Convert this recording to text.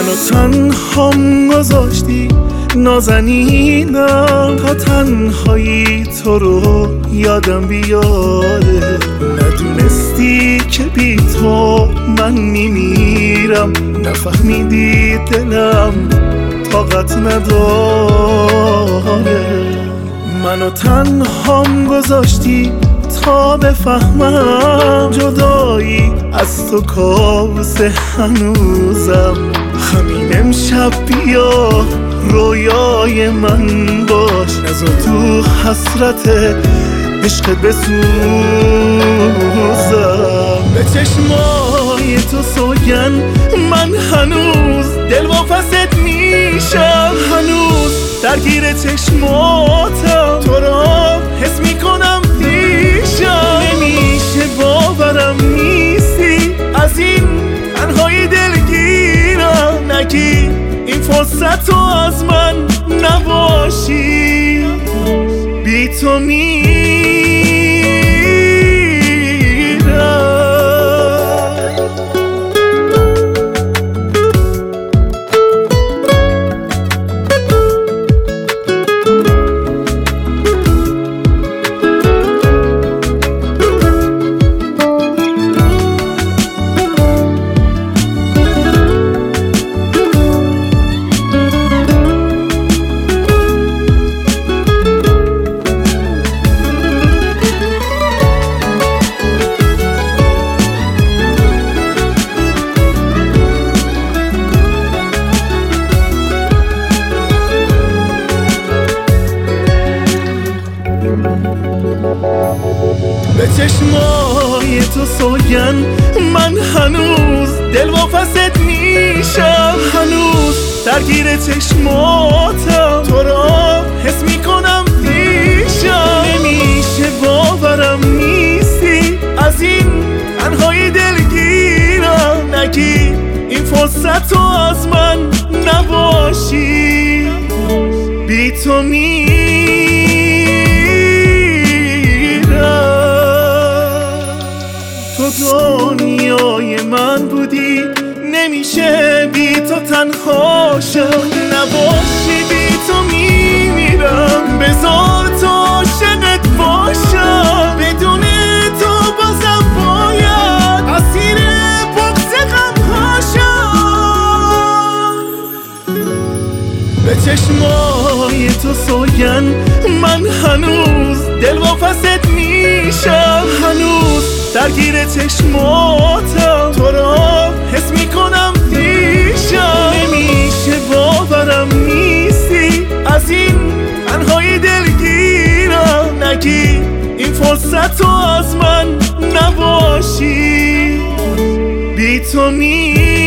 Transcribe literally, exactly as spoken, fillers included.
منو تنهام گذاشتی نازنینم، تا تنهایی تو رو یادم بیاره. ندونستی که بی تو من میمیرم، نفهمیدی دلم طاقت نداره. منو تنهام گذاشتی تا بفهمم جدایی از تو کابوسه هنوزم. همین امشب بیا رویای من باش، نزا تو حسرت عشق بسوزم. به چشمای تو سوگن من هنوز دلواپست میشم، هنوز درگیر چشماتم، تو را حس میکنم پیشم. نمیشه باورم نیستی از این تنهایی دلگیرم، نگی این فرصت تو از من نباشی، بی تو میرم. به چشمای تو سوگن من هنوز دلواپست میشم، هنوز درگیر چشماتم، تو را حس میکنم پیشم. نمیشه باورم نیستی از این تنهایی دلگیرم، نگی این فرصت تو از من نباشی، بی تو میرم. دنیای من بودی، نمیشه بی تو تنها شم، نباشی بی تو میمیرم. بذار تو عاشقت باشم، بدون تو بازم باید اسیر بغض غم هاشم. به چشمای تو سوگن من هنوز دلواپست میشم، هنوز درگیر چشماتم، تو را حس میکنم پیشم. نمیشه باورم نیستی از این تنهایی دلگیرم، نگی این فرصت تو از من نباشی، بی تو می